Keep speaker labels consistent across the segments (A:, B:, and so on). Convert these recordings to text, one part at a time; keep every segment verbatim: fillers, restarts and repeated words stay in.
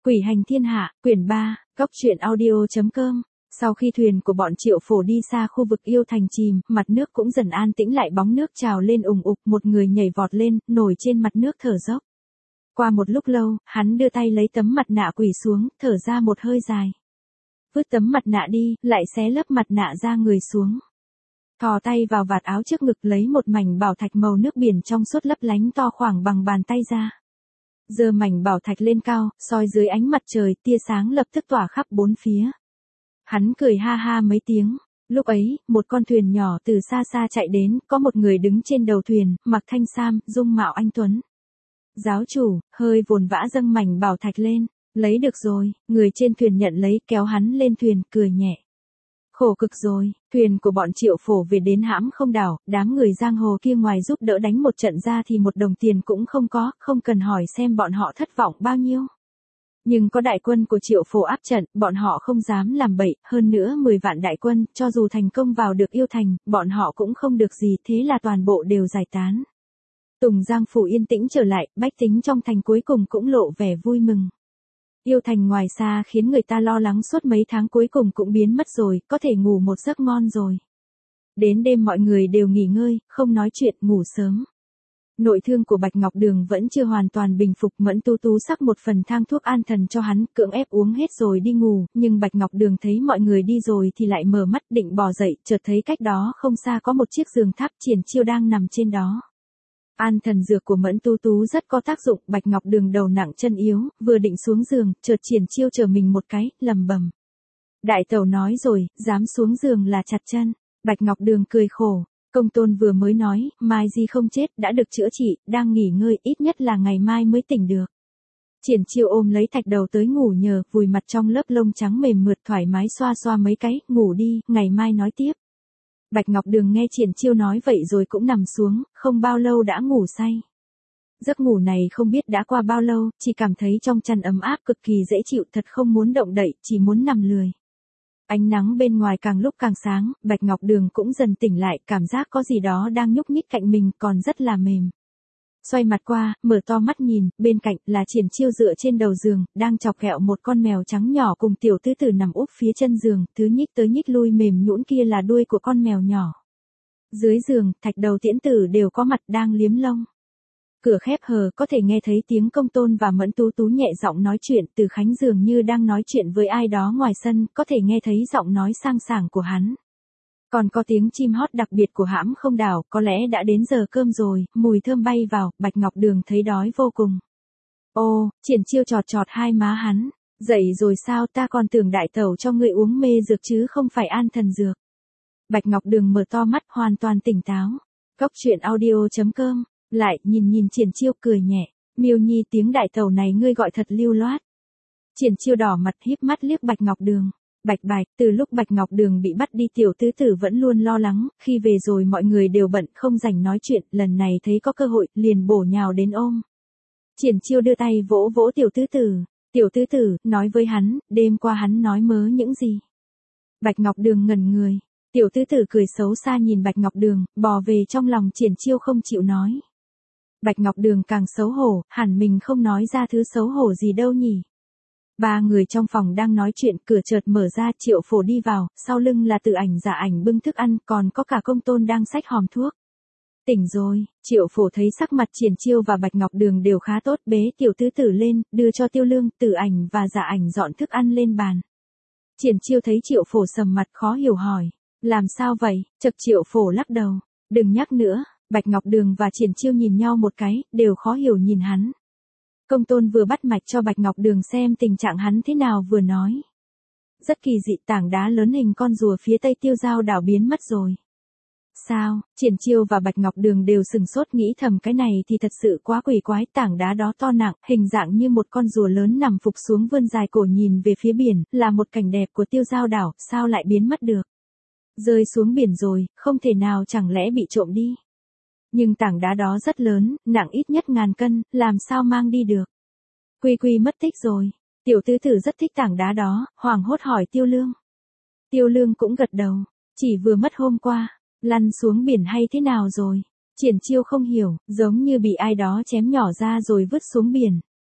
A: Quỷ hành thiên hạ, quyển ba, góc truyện audio.com. Sau khi thuyền của bọn Triệu Phổ đi xa khu vực yêu thành chìm, mặt nước cũng dần an tĩnh lại, bóng nước trào lên ùng ục, một người nhảy vọt lên, nổi trên mặt nước thở dốc. Qua một lúc lâu, hắn đưa tay lấy tấm mặt nạ quỷ xuống, thở ra một hơi dài. Vứt tấm mặt nạ đi, lại xé lớp mặt nạ ra người xuống. Thò tay vào vạt áo trước ngực lấy một mảnh bảo thạch màu nước biển trong suốt lấp lánh to khoảng bằng bàn tay ra. Giơ mảnh bảo thạch lên cao, soi dưới ánh mặt trời, tia sáng lập tức tỏa khắp bốn phía. Hắn cười ha ha mấy tiếng. Lúc ấy, một con thuyền nhỏ từ xa xa chạy đến, có một người đứng trên đầu thuyền, mặc thanh sam, dung mạo anh tuấn. Giáo chủ, hơi vồn vã dâng mảnh bảo thạch lên. Lấy được rồi, người trên thuyền nhận lấy, kéo hắn lên thuyền, cười nhẹ. Khổ cực rồi, thuyền của bọn Triệu Phổ về đến hãm không đảo, đám người giang hồ kia ngoài giúp đỡ đánh một trận ra thì một đồng tiền cũng không có, không cần hỏi xem bọn họ thất vọng bao nhiêu. Nhưng có đại quân của Triệu Phổ áp trận, bọn họ không dám làm bậy, hơn nữa mười vạn đại quân, cho dù thành công vào được yêu thành, bọn họ cũng không được gì, thế là toàn bộ đều giải tán. Tùng Giang Phủ yên tĩnh trở lại, bách tính trong thành cuối cùng cũng lộ vẻ vui mừng. Yêu thành ngoài xa khiến người ta lo lắng suốt mấy tháng cuối cùng cũng biến mất rồi, có thể ngủ một giấc ngon rồi. Đến đêm mọi người đều nghỉ ngơi, không nói chuyện, ngủ sớm. Nội thương của Bạch Ngọc Đường vẫn chưa hoàn toàn bình phục, Mẫn Tú Tú sắc một phần thang thuốc an thần cho hắn, cưỡng ép uống hết rồi đi ngủ, nhưng Bạch Ngọc Đường thấy mọi người đi rồi thì lại mở mắt định bò dậy, chợt thấy cách đó không xa có một chiếc giường tháp, Triển Chiêu đang nằm trên đó. An thần dược của Mẫn Tú Tú rất có tác dụng, Bạch Ngọc Đường đầu nặng chân yếu, vừa định xuống giường, chợt Triển Chiêu trở mình một cái, lầm bầm. Đại tẩu nói rồi, dám xuống giường là chặt chân. Bạch Ngọc Đường cười khổ, công tôn vừa mới nói, mai gì không chết, đã được chữa trị, đang nghỉ ngơi, ít nhất là ngày mai mới tỉnh được. Triển Chiêu ôm lấy thạch đầu tới ngủ nhờ, vùi mặt trong lớp lông trắng mềm mượt, thoải mái xoa xoa mấy cái, ngủ đi, ngày mai nói tiếp. Bạch Ngọc Đường nghe Triển Chiêu nói vậy rồi cũng nằm xuống, không bao lâu đã ngủ say. Giấc ngủ này không biết đã qua bao lâu, chỉ cảm thấy trong chăn ấm áp cực kỳ dễ chịu, thật không muốn động đậy, chỉ muốn nằm lười. Ánh nắng bên ngoài càng lúc càng sáng, Bạch Ngọc Đường cũng dần tỉnh lại, cảm giác có gì đó đang nhúc nhích cạnh mình, còn rất là mềm. Xoay mặt qua, mở to mắt nhìn, bên cạnh là Triển Chiêu dựa trên đầu giường, đang chọc ghẹo một con mèo trắng nhỏ cùng tiểu tứ tử nằm úp phía chân giường, thứ nhích tới nhích lui mềm nhũn kia là đuôi của con mèo nhỏ. Dưới giường, Thạch Đầu Tiễn Tử đều có mặt đang liếm lông. Cửa khép hờ, có thể nghe thấy tiếng Công Tôn và Mẫn Tú Tú nhẹ giọng nói chuyện, Từ Khánh dường như đang nói chuyện với ai đó ngoài sân, có thể nghe thấy giọng nói sang sảng của hắn. Còn có tiếng chim hót đặc biệt của hãm không đảo, có lẽ đã đến giờ cơm rồi, mùi thơm bay vào, Bạch Ngọc Đường thấy đói vô cùng. Ô, Triển Chiêu chọt chọt hai má hắn, dậy rồi sao, ta còn tưởng đại tẩu cho ngươi uống mê dược chứ không phải an thần dược. Bạch Ngọc Đường mở to mắt, hoàn toàn tỉnh táo. Góc truyện audio.com, lại nhìn nhìn Triển Chiêu cười nhẹ, Miêu Nhi tiếng đại tẩu này ngươi gọi thật lưu loát. Triển Chiêu đỏ mặt híp mắt liếc Bạch Ngọc Đường. Bạch Bạch, từ lúc Bạch Ngọc Đường bị bắt đi tiểu tứ tử vẫn luôn lo lắng, khi về rồi mọi người đều bận không rảnh nói chuyện, lần này thấy có cơ hội, liền bổ nhào đến ôm. Triển Chiêu đưa tay vỗ vỗ tiểu tứ tử, tiểu tứ tử, nói với hắn, đêm qua hắn nói mớ những gì. Bạch Ngọc Đường ngẩn người, tiểu tứ tử cười xấu xa nhìn Bạch Ngọc Đường, bò về trong lòng Triển Chiêu không chịu nói. Bạch Ngọc Đường càng xấu hổ, hẳn mình không nói ra thứ xấu hổ gì đâu nhỉ. Ba người trong phòng đang nói chuyện, cửa chợt mở ra, Triệu Phổ đi vào, sau lưng là Từ Ảnh Giả Ảnh bưng thức ăn, còn có cả Công Tôn đang xách hòm thuốc. Tỉnh rồi, Triệu Phổ thấy sắc mặt Triển Chiêu và Bạch Ngọc Đường đều khá tốt, bế tiểu tứ tử lên, đưa cho Tiêu Lương, Từ Ảnh và Giả Ảnh dọn thức ăn lên bàn. Triển Chiêu thấy Triệu Phổ sầm mặt khó hiểu hỏi, làm sao vậy, chợt Triệu Phổ lắc đầu, đừng nhắc nữa. Bạch Ngọc Đường và Triển Chiêu nhìn nhau một cái, đều khó hiểu nhìn hắn. Công Tôn vừa bắt mạch cho Bạch Ngọc Đường xem tình trạng hắn thế nào vừa nói. Rất kỳ dị, tảng đá lớn hình con rùa phía tây Tiêu Giao đảo biến mất rồi. Sao, Triển Chiêu và Bạch Ngọc Đường đều sừng sốt nghĩ thầm cái này thì thật sự quá quỷ quái, tảng đá đó to nặng, hình dạng như một con rùa lớn nằm phục xuống vươn dài cổ nhìn về phía biển, là một cảnh đẹp của Tiêu Giao đảo, sao lại biến mất được? Rơi xuống biển rồi, không thể nào chẳng lẽ bị trộm đi? Nhưng tảng đá đó rất lớn, nặng ít nhất ngàn cân, làm sao mang đi được? Quy Quy mất tích rồi. Tiểu tứ tử rất thích tảng đá đó, hoảng hốt hỏi Tiêu Lương. Tiêu Lương cũng gật đầu, chỉ vừa mất hôm qua, lăn xuống biển hay thế nào rồi? Triển Chiêu không hiểu, giống như bị ai đó chém nhỏ ra rồi vứt xuống biển.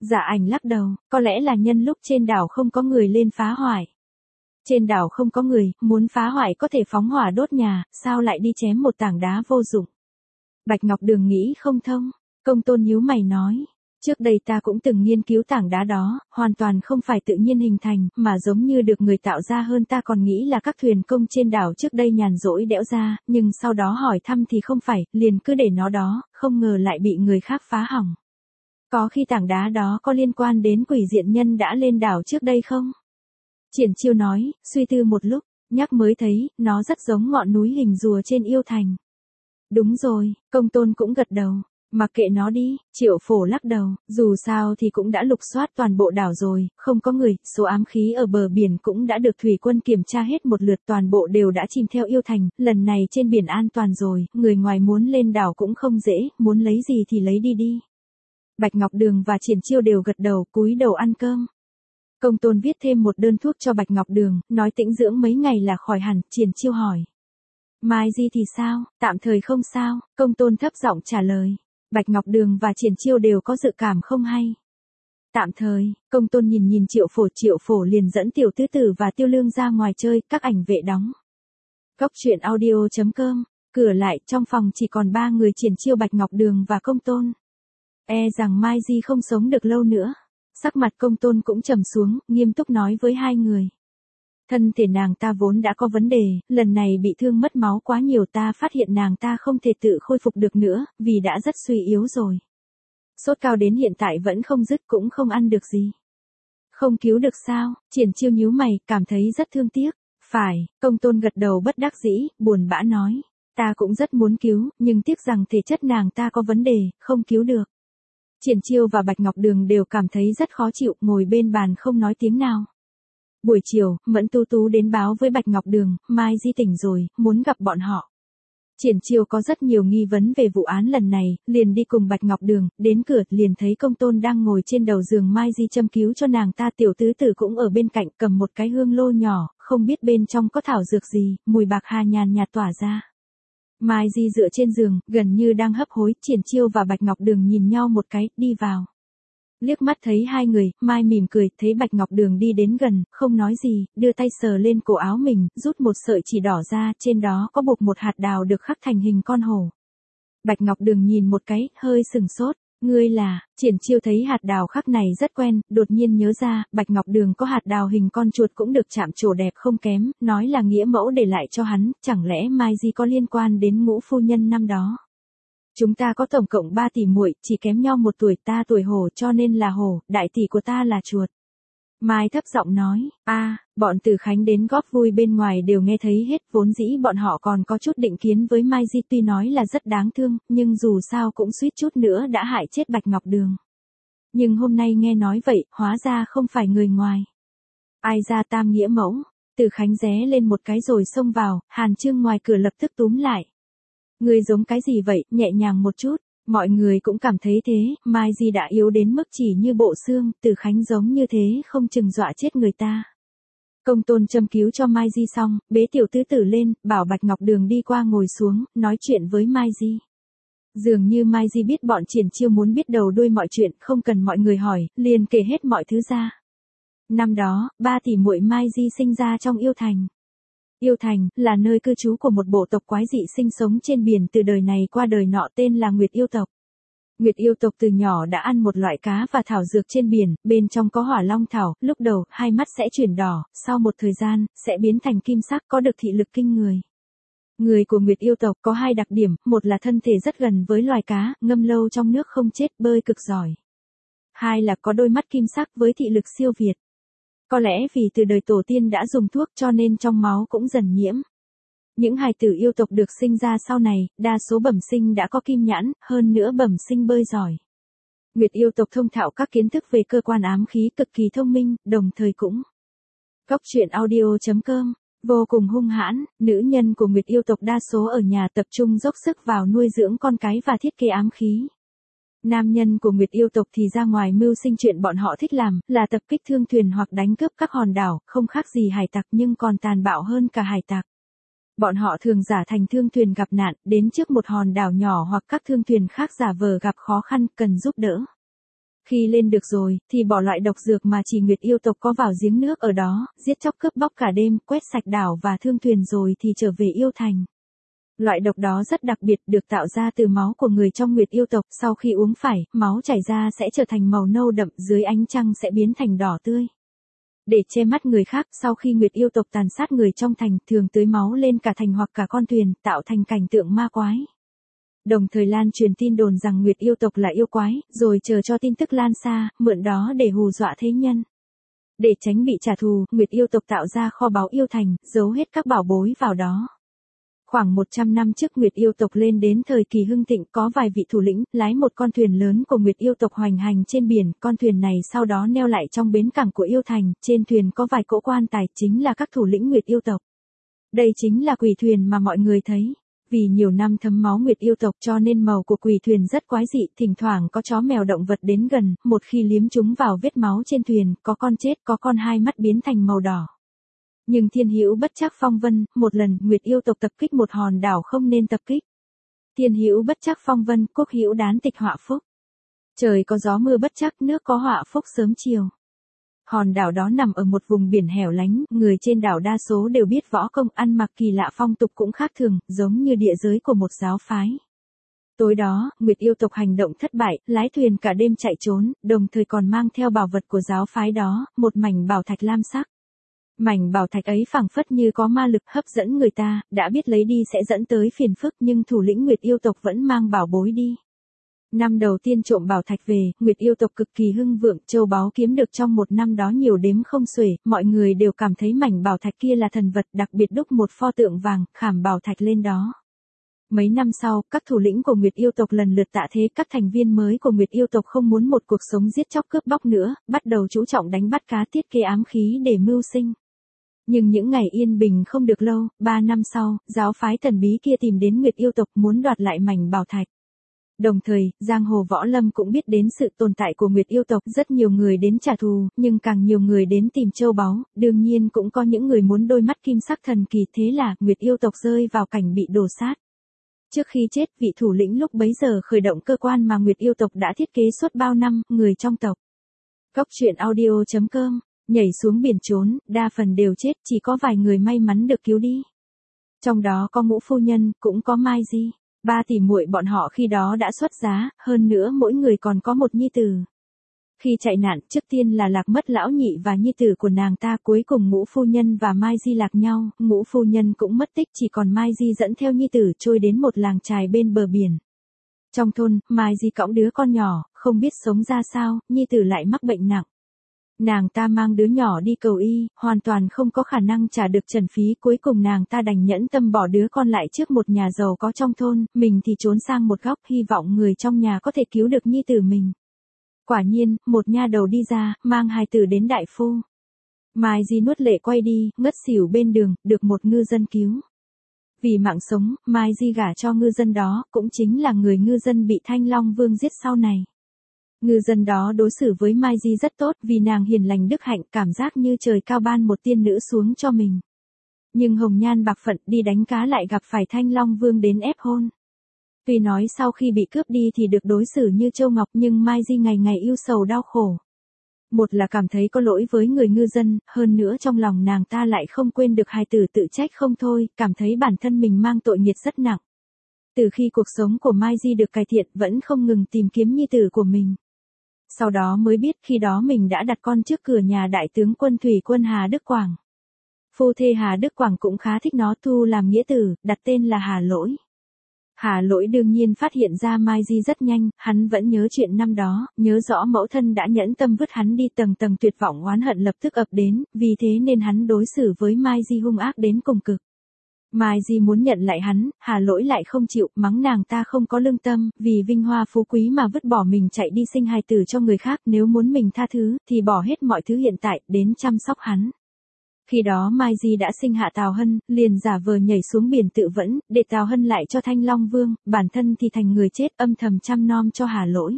A: Dạ ảnh lắc đầu, có lẽ là nhân lúc trên đảo không có người lên phá hoại. Trên đảo không có người, muốn phá hoại có thể phóng hỏa đốt nhà, sao lại đi chém một tảng đá vô dụng. Bạch Ngọc Đường nghĩ không thông, Công Tôn nhíu mày nói. Trước đây ta cũng từng nghiên cứu tảng đá đó, hoàn toàn không phải tự nhiên hình thành, mà giống như được người tạo ra hơn. Ta còn nghĩ là các thuyền công trên đảo trước đây nhàn rỗi đẽo ra, nhưng sau đó hỏi thăm thì không phải, liền cứ để nó đó, không ngờ lại bị người khác phá hỏng. Có khi tảng đá đó có liên quan đến quỷ diện nhân đã lên đảo trước đây không? Triển Chiêu nói, suy tư một lúc, nhắc mới thấy, nó rất giống ngọn núi hình rùa trên yêu thành. Đúng rồi, Công Tôn cũng gật đầu. Mặc kệ nó đi, Triệu Phổ lắc đầu, dù sao thì cũng đã lục soát toàn bộ đảo rồi, không có người, số ám khí ở bờ biển cũng đã được thủy quân kiểm tra hết một lượt, toàn bộ đều đã chìm theo yêu thành, lần này trên biển an toàn rồi, người ngoài muốn lên đảo cũng không dễ, muốn lấy gì thì lấy đi đi. Bạch Ngọc Đường và Triển Chiêu đều gật đầu, cúi đầu ăn cơm. Công Tôn viết thêm một đơn thuốc cho Bạch Ngọc Đường, nói tĩnh dưỡng mấy ngày là khỏi hẳn. Triển Chiêu hỏi. Mai Di thì sao, tạm thời không sao, Công Tôn thấp giọng trả lời. Bạch Ngọc Đường và Triển Chiêu đều có dự cảm không hay. Tạm thời, Công Tôn nhìn nhìn Triệu Phổ, Triệu Phổ liền dẫn Tiểu Tứ Tử và Tiêu Lương ra ngoài chơi, các ảnh vệ đóng. Góc truyện audio chấm com, cửa lại, trong phòng chỉ còn ba người Triển Chiêu, Bạch Ngọc Đường và Công Tôn. E rằng Mai Di không sống được lâu nữa. Sắc mặt Công Tôn cũng trầm xuống, nghiêm túc nói với hai người. Thân thể nàng ta vốn đã có vấn đề, lần này bị thương mất máu quá nhiều, ta phát hiện nàng ta không thể tự khôi phục được nữa, vì đã rất suy yếu rồi. Sốt cao đến hiện tại vẫn không dứt, cũng không ăn được gì. Không cứu được sao? Triển Chiêu nhíu mày, cảm thấy rất thương tiếc. Phải, Công Tôn gật đầu bất đắc dĩ, buồn bã nói. Ta cũng rất muốn cứu, nhưng tiếc rằng thể chất nàng ta có vấn đề, không cứu được. Triển Chiêu và Bạch Ngọc Đường đều cảm thấy rất khó chịu, ngồi bên bàn không nói tiếng nào. Buổi chiều, Mẫn Tú Tú đến báo với Bạch Ngọc Đường, Mai Di tỉnh rồi, muốn gặp bọn họ. Triển Chiêu có rất nhiều nghi vấn về vụ án lần này, liền đi cùng Bạch Ngọc Đường, đến cửa liền thấy Công Tôn đang ngồi trên đầu giường Mai Di châm cứu cho nàng ta. Tiểu Tứ Tử cũng ở bên cạnh cầm một cái hương lô nhỏ, không biết bên trong có thảo dược gì, mùi bạc hà nhàn nhạt tỏa ra. Mai Di dựa trên giường, gần như đang hấp hối. Triển Chiêu và Bạch Ngọc Đường nhìn nhau một cái, đi vào. Liếc mắt thấy hai người, Mai mỉm cười, thấy Bạch Ngọc Đường đi đến gần, không nói gì, đưa tay sờ lên cổ áo mình, rút một sợi chỉ đỏ ra, trên đó có buộc một hạt đào được khắc thành hình con hổ. Bạch Ngọc Đường nhìn một cái, hơi sừng sốt, ngươi là, Triển Chiêu thấy hạt đào khắc này rất quen, đột nhiên nhớ ra, Bạch Ngọc Đường có hạt đào hình con chuột cũng được chạm trổ đẹp không kém, nói là nghĩa mẫu để lại cho hắn, chẳng lẽ Mai Di có liên quan đến Ngũ phu nhân năm đó. Chúng ta có tổng cộng ba tỷ muội, chỉ kém nhau một tuổi, ta tuổi hổ cho nên là hổ, đại tỷ của ta là chuột. Mai thấp giọng nói, a, bọn Từ Khánh đến góp vui bên ngoài đều nghe thấy hết, vốn dĩ bọn họ còn có chút định kiến với Mai Di, tuy nói là rất đáng thương, nhưng dù sao cũng suýt chút nữa đã hại chết Bạch Ngọc Đường. Nhưng hôm nay nghe nói vậy, hóa ra không phải người ngoài. Ai ra tam nghĩa mẫu, Từ Khánh ré lên một cái rồi xông vào, Hàn Trương ngoài cửa lập tức túm lại. Người giống cái gì vậy, nhẹ nhàng một chút, mọi người cũng cảm thấy thế, Mai Di đã yếu đến mức chỉ như bộ xương, Từ Khánh giống như thế không chừng dọa chết người ta. Công Tôn châm cứu cho Mai Di xong, bế Tiểu Tứ Tử lên, bảo Bạch Ngọc Đường đi qua ngồi xuống, nói chuyện với Mai Di. Dường như Mai Di biết bọn Triển Chiêu muốn biết đầu đuôi mọi chuyện, không cần mọi người hỏi, liền kể hết mọi thứ ra. Năm đó, ba tỷ muội Mai Di sinh ra trong Yêu Thành. Yêu Thành, là nơi cư trú của một bộ tộc quái dị sinh sống trên biển từ đời này qua đời nọ, tên là Nguyệt Yêu tộc. Nguyệt Yêu tộc từ nhỏ đã ăn một loại cá và thảo dược trên biển, bên trong có hỏa long thảo, lúc đầu, hai mắt sẽ chuyển đỏ, sau một thời gian, sẽ biến thành kim sắc, có được thị lực kinh người. Người của Nguyệt Yêu tộc có hai đặc điểm, một là thân thể rất gần với loài cá, ngâm lâu trong nước không chết, bơi cực giỏi. Hai là có đôi mắt kim sắc với thị lực siêu việt. Có lẽ vì từ đời tổ tiên đã dùng thuốc cho nên trong máu cũng dần nhiễm. Những hài tử yêu tộc được sinh ra sau này, đa số bẩm sinh đã có kim nhãn, hơn nữa bẩm sinh bơi giỏi. Nguyệt Yêu tộc thông thạo các kiến thức về cơ quan ám khí, cực kỳ thông minh, đồng thời cũng. Góc truyện audio chấm com, vô cùng hung hãn, nữ nhân của Nguyệt Yêu tộc đa số ở nhà tập trung dốc sức vào nuôi dưỡng con cái và thiết kế ám khí. Nam nhân của Nguyệt Yêu tộc thì ra ngoài mưu sinh, chuyện bọn họ thích làm là tập kích thương thuyền hoặc đánh cướp các hòn đảo, không khác gì hải tặc nhưng còn tàn bạo hơn cả hải tặc. Bọn họ thường giả thành thương thuyền gặp nạn, đến trước một hòn đảo nhỏ hoặc các thương thuyền khác giả vờ gặp khó khăn, cần giúp đỡ. Khi lên được rồi, thì bỏ loại độc dược mà chỉ Nguyệt yêu tộc có vào giếng nước ở đó, giết chóc cướp bóc cả đêm, quét sạch đảo và thương thuyền rồi thì trở về yêu thành. Loại độc đó rất đặc biệt, được tạo ra từ máu của người trong Nguyệt yêu tộc, sau khi uống phải, máu chảy ra sẽ trở thành màu nâu đậm, dưới ánh trăng sẽ biến thành đỏ tươi. Để che mắt người khác, sau khi Nguyệt yêu tộc tàn sát người trong thành, thường tưới máu lên cả thành hoặc cả con thuyền, tạo thành cảnh tượng ma quái. Đồng thời lan truyền tin đồn rằng Nguyệt yêu tộc là yêu quái, rồi chờ cho tin tức lan xa, mượn đó để hù dọa thế nhân. Để tránh bị trả thù, Nguyệt yêu tộc tạo ra kho báu yêu thành, giấu hết các bảo bối vào đó. Khoảng một trăm năm trước Nguyệt yêu tộc lên đến thời kỳ hưng thịnh, có vài vị thủ lĩnh lái một con thuyền lớn của Nguyệt yêu tộc hoành hành trên biển, con thuyền này sau đó neo lại trong bến cảng của yêu thành, trên thuyền có vài cỗ quan tài, chính là các thủ lĩnh Nguyệt yêu tộc. Đây chính là quỷ thuyền mà mọi người thấy. Vì nhiều năm thấm máu Nguyệt yêu tộc cho nên màu của quỷ thuyền rất quái dị, thỉnh thoảng có chó mèo động vật đến gần, một khi liếm chúng vào vết máu trên thuyền, có con chết, có con hai mắt biến thành màu đỏ. Nhưng thiên hữu bất trắc phong vân, một lần Nguyệt yêu tộc tập kích một hòn đảo không nên tập kích. Thiên hữu bất trắc phong vân, quốc hữu đán tịch họa phúc. Trời có gió mưa bất trắc, nước có họa phúc sớm chiều. Hòn đảo đó nằm ở một vùng biển hẻo lánh, người trên đảo đa số đều biết võ công, ăn mặc kỳ lạ, phong tục cũng khác thường, giống như địa giới của một giáo phái. Tối đó, Nguyệt yêu tộc hành động thất bại, lái thuyền cả đêm chạy trốn, đồng thời còn mang theo bảo vật của giáo phái đó, một mảnh bảo thạch lam sắc. Mảnh bảo thạch ấy phảng phất như có ma lực hấp dẫn người ta, đã biết lấy đi sẽ dẫn tới phiền phức nhưng thủ lĩnh Nguyệt yêu tộc vẫn mang bảo bối đi. Năm đầu tiên trộm bảo thạch về, Nguyệt yêu tộc cực kỳ hưng vượng, châu báu kiếm được trong một năm đó nhiều đếm không xuể, mọi người đều cảm thấy mảnh bảo thạch kia là thần vật, đặc biệt đúc một pho tượng vàng, khảm bảo thạch lên đó. Mấy năm sau, các thủ lĩnh của Nguyệt yêu tộc lần lượt tạ thế, các thành viên mới của Nguyệt yêu tộc không muốn một cuộc sống giết chóc cướp bóc nữa, bắt đầu chú trọng đánh bắt cá, thiết kế ám khí để mưu sinh. Nhưng những ngày yên bình không được lâu, ba năm sau, giáo phái thần bí kia tìm đến Nguyệt yêu tộc muốn đoạt lại mảnh bảo thạch. Đồng thời, giang hồ võ lâm cũng biết đến sự tồn tại của Nguyệt yêu tộc, rất nhiều người đến trả thù, nhưng càng nhiều người đến tìm châu báu, đương nhiên cũng có những người muốn đôi mắt kim sắc thần kỳ, thế là Nguyệt yêu tộc rơi vào cảnh bị đổ sát. Trước khi chết, vị thủ lĩnh lúc bấy giờ khởi động cơ quan mà Nguyệt yêu tộc đã thiết kế suốt bao năm, người trong tộc. Góc truyện audio chấm com, nhảy xuống biển trốn, đa phần đều chết, chỉ có vài người may mắn được cứu đi. Trong đó có Ngũ phu nhân, cũng có Mai Di. Ba tỷ muội bọn họ khi đó đã xuất giá, hơn nữa mỗi người còn có một nhi tử. Khi chạy nạn, trước tiên là lạc mất lão nhị và nhi tử của nàng ta, cuối cùng Ngũ phu nhân và Mai Di lạc nhau, Ngũ phu nhân cũng mất tích, chỉ còn Mai Di dẫn theo nhi tử trôi đến một làng chài bên bờ biển. Trong thôn, Mai Di cõng đứa con nhỏ, không biết sống ra sao, nhi tử lại mắc bệnh nặng. Nàng ta mang đứa nhỏ đi cầu y, hoàn toàn không có khả năng trả được trần phí, cuối cùng nàng ta đành nhẫn tâm bỏ đứa con lại trước một nhà giàu có trong thôn, mình thì trốn sang một góc, hy vọng người trong nhà có thể cứu được nhi tử mình. Quả nhiên, một nha đầu đi ra, mang hài tử đến đại phu. Mai Di nuốt lệ quay đi, ngất xỉu bên đường, được một ngư dân cứu. Vì mạng sống, Mai Di gả cho ngư dân đó, cũng chính là người ngư dân bị Thanh Long Vương giết sau này. Ngư dân đó đối xử với Mai Di rất tốt, vì nàng hiền lành đức hạnh, cảm giác như trời cao ban một tiên nữ xuống cho mình. Nhưng hồng nhan bạc phận, đi đánh cá lại gặp phải Thanh Long Vương đến ép hôn. Tuy nói sau khi bị cướp đi thì được đối xử như châu ngọc, nhưng Mai Di ngày ngày ưu sầu đau khổ. Một là cảm thấy có lỗi với người ngư dân, hơn nữa trong lòng nàng ta lại không quên được hài tử, tự trách không thôi, cảm thấy bản thân mình mang tội nghiệp rất nặng. Từ khi cuộc sống của Mai Di được cải thiện, vẫn không ngừng tìm kiếm nhi tử của mình. Sau đó mới biết khi đó mình đã đặt con trước cửa nhà đại tướng quân thủy quân Hà Đức Quảng. Phu thê Hà Đức Quảng cũng khá thích nó, thu làm nghĩa tử, đặt tên là Hà Lỗi. Hà Lỗi đương nhiên phát hiện ra Mai Di rất nhanh, hắn vẫn nhớ chuyện năm đó, nhớ rõ mẫu thân đã nhẫn tâm vứt hắn đi, tầng tầng tuyệt vọng oán hận lập tức ập đến, vì thế nên hắn đối xử với Mai Di hung ác đến cùng cực. Mai Di muốn nhận lại hắn, Hà Lỗi lại không chịu, mắng nàng ta không có lương tâm, vì vinh hoa phú quý mà vứt bỏ mình chạy đi sinh hài tử cho người khác, nếu muốn mình tha thứ, thì bỏ hết mọi thứ hiện tại, đến chăm sóc hắn. Khi đó Mai Di đã sinh hạ Tào Hân, liền giả vờ nhảy xuống biển tự vẫn, để Tào Hân lại cho Thanh Long Vương, bản thân thì thành người chết, âm thầm chăm nom cho Hà Lỗi.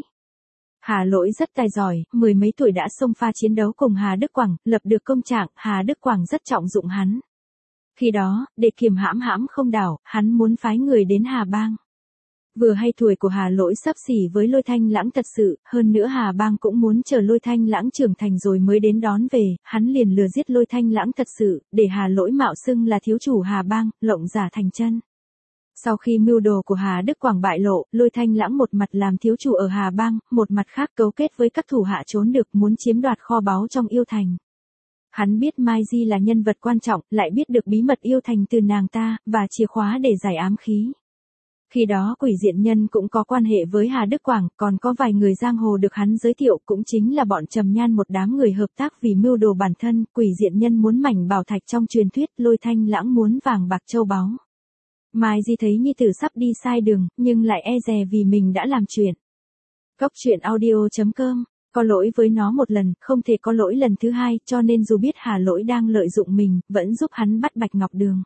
A: Hà Lỗi rất tài giỏi, mười mấy tuổi đã xông pha chiến đấu cùng Hà Đức Quảng, lập được công trạng, Hà Đức Quảng rất trọng dụng hắn. Khi đó, để kiềm hãm hãm không đảo, hắn muốn phái người đến Hà Bang. Vừa hay tuổi của Hà Lỗi sắp xỉ với Lôi Thanh Lãng thật sự, hơn nữa Hà Bang cũng muốn chờ Lôi Thanh Lãng trưởng thành rồi mới đến đón về, hắn liền lừa giết Lôi Thanh Lãng thật sự, để Hà Lỗi mạo xưng là thiếu chủ Hà Bang, lộng giả thành chân. Sau khi mưu đồ của Hà Đức Quảng bại lộ, Lôi Thanh Lãng một mặt làm thiếu chủ ở Hà Bang, một mặt khác cấu kết với các thủ hạ trốn được muốn chiếm đoạt kho báu trong Yêu Thành. Hắn biết Mai Di là nhân vật quan trọng, lại biết được bí mật Yêu Thành từ nàng ta, và chìa khóa để giải ám khí. Khi đó Quỷ Diện Nhân cũng có quan hệ với Hà Đức Quảng, còn có vài người giang hồ được hắn giới thiệu cũng chính là bọn Trầm Nhan, một đám người hợp tác vì mưu đồ bản thân. Quỷ Diện Nhân muốn mảnh bảo thạch trong truyền thuyết, Lôi Thanh Lãng muốn vàng bạc châu báu. Mai Di thấy nhi tử sắp đi sai đường, nhưng lại e dè vì mình đã làm chuyện. Góc truyện audio chấm com, có lỗi với nó một lần, không thể có lỗi lần thứ hai, cho nên dù biết Hà Lỗi đang lợi dụng mình, vẫn giúp hắn bắt Bạch Ngọc Đường.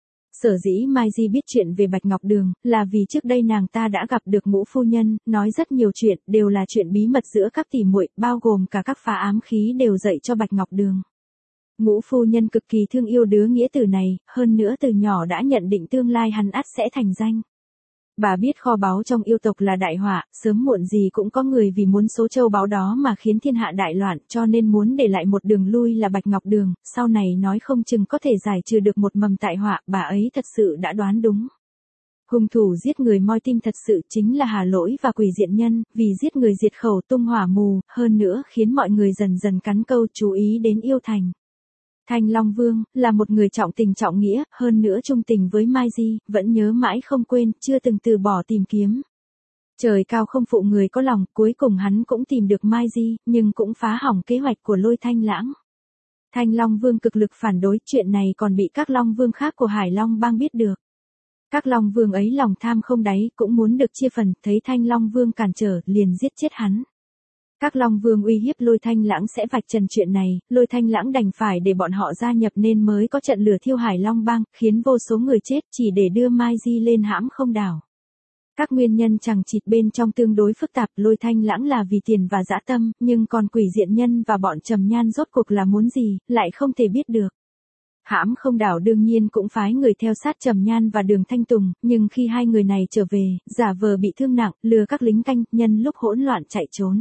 A: Sở dĩ Mai Di biết chuyện về Bạch Ngọc Đường, là vì trước đây nàng ta đã gặp được Ngũ phu nhân, nói rất nhiều chuyện, đều là chuyện bí mật giữa các tỷ muội, bao gồm cả các phá ám khí đều dạy cho Bạch Ngọc Đường. Ngũ phu nhân cực kỳ thương yêu đứa nghĩa tử này, hơn nữa từ nhỏ đã nhận định tương lai hắn ắt sẽ thành danh. Bà biết kho báu trong yêu tộc là đại họa, sớm muộn gì cũng có người vì muốn số châu báu đó mà khiến thiên hạ đại loạn, cho nên muốn để lại một đường lui là Bạch Ngọc Đường, sau này nói không chừng có thể giải trừ được một mầm tai họa, bà ấy thật sự đã đoán đúng. Hung thủ giết người moi tim thật sự chính là Hà Lỗi và Quỷ Diện Nhân, vì giết người diệt khẩu tung hỏa mù, hơn nữa khiến mọi người dần dần cắn câu chú ý đến Yêu Thành. Thanh Long Vương, là một người trọng tình trọng nghĩa, hơn nữa trung tình với Mai Di, vẫn nhớ mãi không quên, chưa từng từ bỏ tìm kiếm. Trời cao không phụ người có lòng, cuối cùng hắn cũng tìm được Mai Di, nhưng cũng phá hỏng kế hoạch của Lôi Thanh Lãng. Thanh Long Vương cực lực phản đối, chuyện này còn bị các Long Vương khác của Hải Long Bang biết được. Các Long Vương ấy lòng tham không đáy, cũng muốn được chia phần, thấy Thanh Long Vương cản trở, liền giết chết hắn. Các Long Vương uy hiếp Lôi Thanh Lãng sẽ vạch trần chuyện này, Lôi Thanh Lãng đành phải để bọn họ gia nhập nên mới có trận lửa thiêu Hải Long Bang, khiến vô số người chết chỉ để đưa Mai Di lên hãm không đảo. Các nguyên nhân chằng chịt bên trong tương đối phức tạp, Lôi Thanh Lãng là vì tiền và dã tâm, nhưng còn Quỷ Diện Nhân và bọn Trầm Nhan rốt cuộc là muốn gì, lại không thể biết được. Hãm không đảo đương nhiên cũng phái người theo sát Trầm Nhan và Đường Thanh Tùng, nhưng khi hai người này trở về, giả vờ bị thương nặng, lừa các lính canh, nhân lúc hỗn loạn chạy trốn.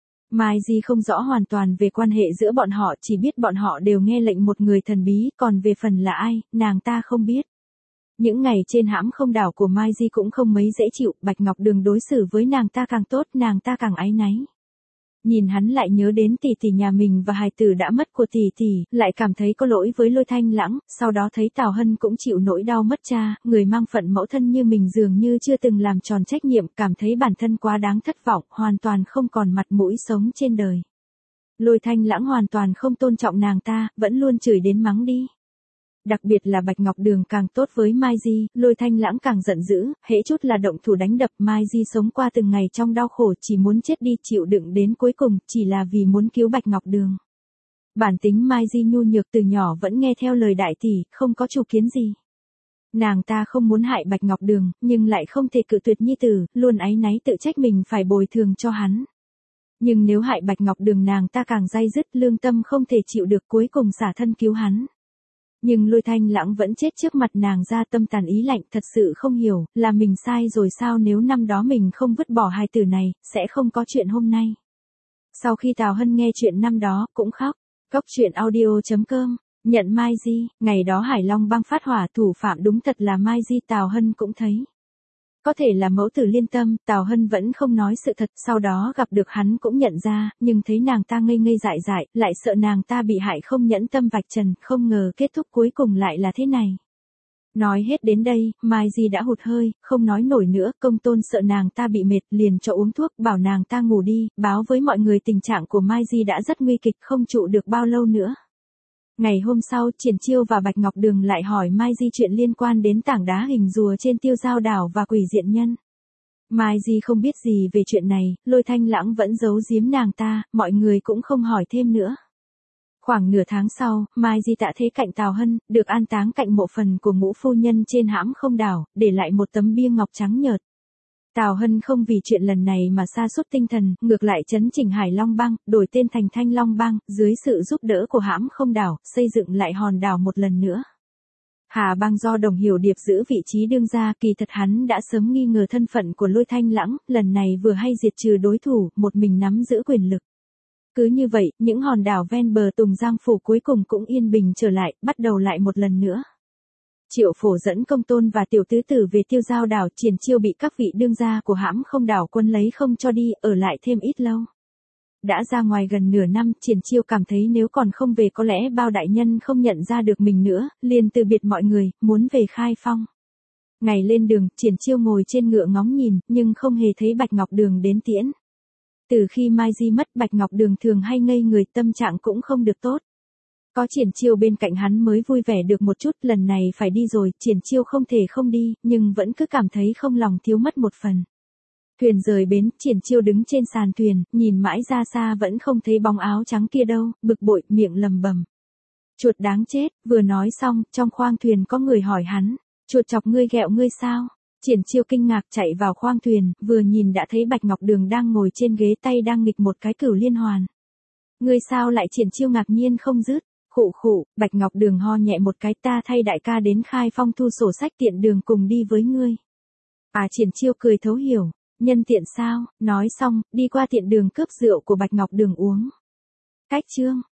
A: Mai Di không rõ hoàn toàn về quan hệ giữa bọn họ, chỉ biết bọn họ đều nghe lệnh một người thần bí, còn về phần là ai, nàng ta không biết. Những ngày trên hãm không đảo của Mai Di cũng không mấy dễ chịu, Bạch Ngọc Đường đối xử với nàng ta càng tốt, nàng ta càng áy náy. Nhìn hắn lại nhớ đến tỷ tỷ nhà mình và hài tử đã mất của tỷ tỷ, lại cảm thấy có lỗi với Lôi Thanh Lãng, sau đó thấy Tào Hân cũng chịu nỗi đau mất cha, người mang phận mẫu thân như mình dường như chưa từng làm tròn trách nhiệm, cảm thấy bản thân quá đáng thất vọng, hoàn toàn không còn mặt mũi sống trên đời. Lôi Thanh Lãng hoàn toàn không tôn trọng nàng ta, vẫn luôn chửi đến mắng đi. Đặc biệt là Bạch Ngọc Đường càng tốt với Mai Di, Lôi Thanh Lãng càng giận dữ, hễ chút là động thủ đánh đập. Mai Di sống qua từng ngày trong đau khổ, chỉ muốn chết đi, chịu đựng đến cuối cùng, chỉ là vì muốn cứu Bạch Ngọc Đường. Bản tính Mai Di nhu nhược từ nhỏ vẫn nghe theo lời đại tỷ, không có chủ kiến gì. Nàng ta không muốn hại Bạch Ngọc Đường, nhưng lại không thể cự tuyệt nhi tử, luôn áy náy tự trách mình phải bồi thường cho hắn. Nhưng nếu hại Bạch Ngọc Đường nàng ta càng day dứt, lương tâm không thể chịu được, cuối cùng xả thân cứu hắn. Nhưng Lôi Thanh Lãng vẫn chết trước mặt nàng, ra tâm tàn ý lạnh, thật sự không hiểu, là mình sai rồi sao, nếu năm đó mình không vứt bỏ hài tử này, sẽ không có chuyện hôm nay. Sau khi Tào Hân nghe chuyện năm đó, cũng khóc. Góc truyện audio chấm com, nhận Mai Di, ngày đó Hải Long Bang phát hỏa, thủ phạm đúng thật là Mai Di, Tào Hân cũng thấy. Có thể là mẫu tử liên tâm, Tào Hân vẫn không nói sự thật, sau đó gặp được hắn cũng nhận ra, nhưng thấy nàng ta ngây ngây dại dại, lại sợ nàng ta bị hại không nhẫn tâm vạch trần, không ngờ kết thúc cuối cùng lại là thế này. Nói hết đến đây, Mai Di đã hụt hơi, không nói nổi nữa, Công Tôn sợ nàng ta bị mệt, liền cho uống thuốc, bảo nàng ta ngủ đi, báo với mọi người tình trạng của Mai Di đã rất nguy kịch, không trụ được bao lâu nữa. Ngày hôm sau, Triển Chiêu và Bạch Ngọc Đường lại hỏi Mai Di chuyện liên quan đến tảng đá hình rùa trên Tiêu Giao đảo và Quỷ Diện Nhân. Mai Di không biết gì về chuyện này, Lôi Thanh Lãng vẫn giấu giếm nàng ta, mọi người cũng không hỏi thêm nữa. Khoảng nửa tháng sau, Mai Di tạ thế cạnh Tào Hân, được an táng cạnh mộ phần của Ngũ phu nhân trên hãm không đảo, để lại một tấm bia ngọc trắng nhợt. Tào Hân không vì chuyện lần này mà sa sút tinh thần, ngược lại chấn chỉnh Hải Long Bang, đổi tên thành Thanh Long Bang, dưới sự giúp đỡ của hãm không đảo, xây dựng lại hòn đảo một lần nữa. Hà Bang do Đồng Hiểu Điệp giữ vị trí đương gia, kỳ thật hắn đã sớm nghi ngờ thân phận của Lôi Thanh Lãng, lần này vừa hay diệt trừ đối thủ, một mình nắm giữ quyền lực. Cứ như vậy, những hòn đảo ven bờ Tùng Giang Phủ cuối cùng cũng yên bình trở lại, bắt đầu lại một lần nữa. Triệu Phổ dẫn Công Tôn và tiểu tứ tử về Tiêu Giao đảo, Triển Chiêu bị các vị đương gia của hãm không đảo quân lấy không cho đi, ở lại thêm ít lâu. Đã ra ngoài gần nửa năm, Triển Chiêu cảm thấy nếu còn không về có lẽ bao đại nhân không nhận ra được mình nữa, liền từ biệt mọi người, muốn về Khai Phong. Ngày lên đường, Triển Chiêu ngồi trên ngựa ngóng nhìn, nhưng không hề thấy Bạch Ngọc Đường đến tiễn. Từ khi Mai Di mất, Bạch Ngọc Đường thường hay ngây người, tâm trạng cũng không được tốt. Có Triển Chiêu bên cạnh hắn mới vui vẻ được một chút, lần này phải đi rồi, Triển Chiêu không thể không đi, nhưng vẫn cứ cảm thấy không lòng thiếu mất một phần. Thuyền rời bến, Triển Chiêu đứng trên sàn thuyền, nhìn mãi ra xa vẫn không thấy bóng áo trắng kia đâu, bực bội, miệng lầm bầm. Chuột đáng chết, vừa nói xong, trong khoang thuyền có người hỏi hắn, chuột chọc ngươi ghẹo ngươi sao? Triển Chiêu kinh ngạc chạy vào khoang thuyền, vừa nhìn đã thấy Bạch Ngọc Đường đang ngồi trên ghế, tay đang nghịch một cái cửu liên hoàn. Ngươi sao lại? Triển Chiêu ngạc nhiên không dứt. Khụ khụ, Bạch Ngọc Đường ho nhẹ một cái, ta thay đại ca đến Khai Phong thu sổ sách, tiện đường cùng đi với ngươi. À, Triển Chiêu cười thấu hiểu, nhân tiện sao? Nói xong, đi qua tiện đường cướp rượu của Bạch Ngọc Đường uống. Cách chương